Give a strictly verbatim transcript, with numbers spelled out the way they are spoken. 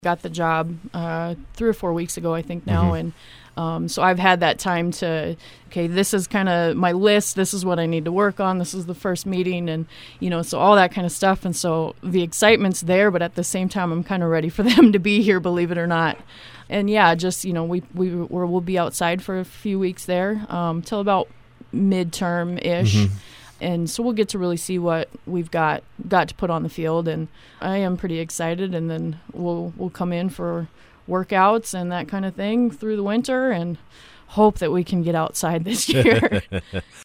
got the job uh, three or four weeks ago, I think now, Mm-hmm. and um, so I've had that time to, okay, this is kind of my list. This is what I need to work on. This is the first meeting, and you know, so all that kind of stuff. And so the excitement's there, but at the same time, I'm kind of ready for them to be here, believe it or not. And yeah, just you know, we we we're, we'll be outside for a few weeks there um, till about midterm ish. Mm-hmm. And so we'll get to really see what we've got got to put on the field, and I am pretty excited. And then we'll we'll come in for workouts and that kind of thing through the winter, and hope that we can get outside this year.